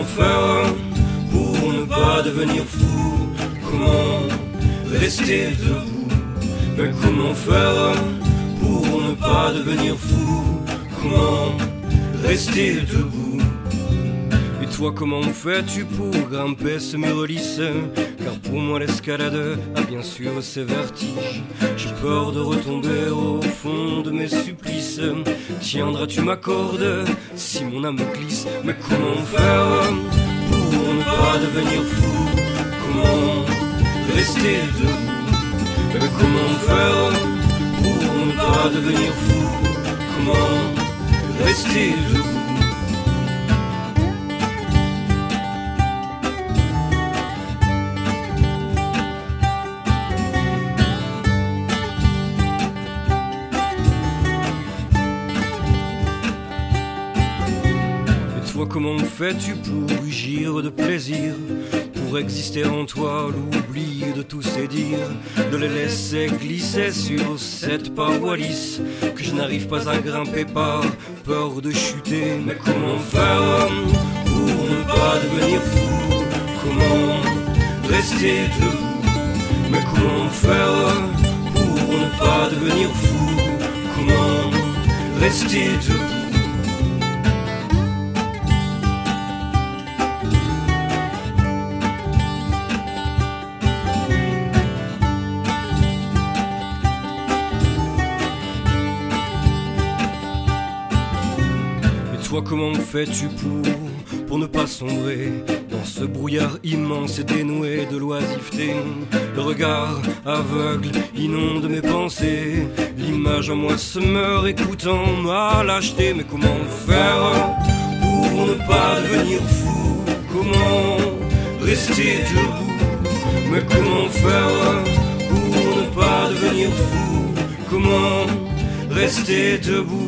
faire pour ne pas devenir fou? Comment rester debout? Mais comment faire pour ne pas devenir fou? Comment rester debout? Et toi, comment fais-tu pour grimper ce mur lisse? Car pour moi l'escalade a bien sûr ses vertiges. J'ai peur de retomber au fond de mes supplices. Tiendras-tu ma corde si mon âme glisse? Mais comment faire pour ne pas devenir fou? Comment rester debout? Mais comment faire pour ne pas devenir fou? Comment rester debout? Comment fais-tu pour rugir de plaisir, pour exister en toi l'oubli de tous ces dires, de les laisser glisser sur cette paroi lisse que je n'arrive pas à grimper par peur de chuter? Mais comment faire pour ne pas devenir fou? Comment rester debout? Mais comment faire pour ne pas devenir fou? Comment rester debout? Toi, comment fais-tu pour ne pas sombrer dans ce brouillard immense et dénoué de l'oisiveté? Le regard aveugle inonde mes pensées, l'image en moi se meurt écoutant ma lâcheté. Mais comment faire pour ne pas devenir fou? Comment rester debout? Mais comment faire pour ne pas devenir fou? Comment rester debout?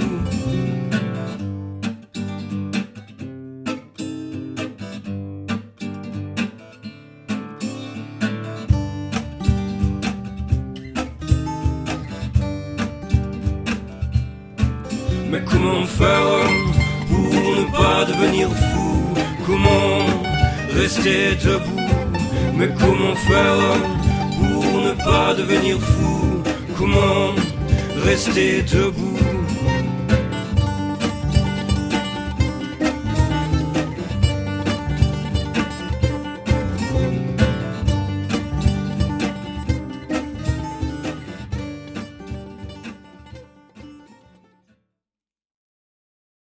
Mais comment faire pour ne pas devenir fou? Comment rester debout? Mais comment faire pour ne pas devenir fou? Comment rester debout?